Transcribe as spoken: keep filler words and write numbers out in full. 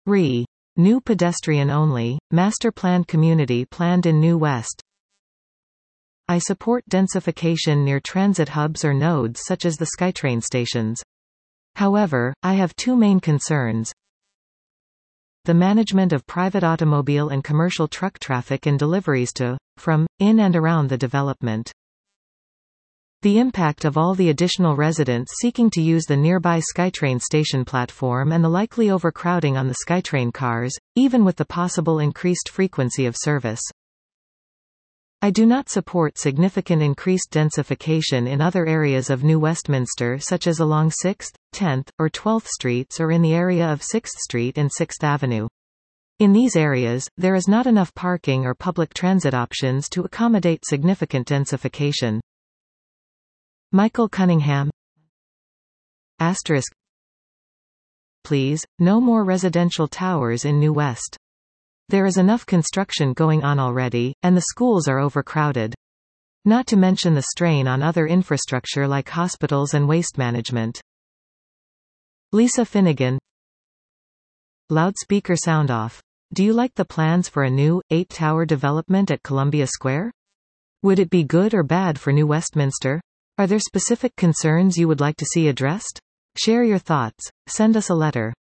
Re. New pedestrian-only, master-planned community planned in New West. I support densification near transit hubs or nodes such as the SkyTrain stations. However, I have two main concerns. The management of private automobile and commercial truck traffic and deliveries to, from, in and around the development. The impact of all the additional residents seeking to use the nearby SkyTrain station platform and the likely overcrowding on the SkyTrain cars, even with the possible increased frequency of service. I do not support significant increased densification in other areas of New Westminster such as along sixth, tenth, or twelfth Streets or in the area of sixth Street and sixth Avenue. In these areas, there is not enough parking or public transit options to accommodate significant densification. Michael Cunningham. Asterisk. Please, no more residential towers in New West. There is enough construction going on already, and the schools are overcrowded. Not to mention the strain on other infrastructure like hospitals and waste management. Lisa Finnegan. Loudspeaker sound off. Do you like the plans for a new, eight-tower development at Columbia Square? Would it be good or bad for New Westminster? Are there specific concerns you would like to see addressed? Share your thoughts. Send us a letter.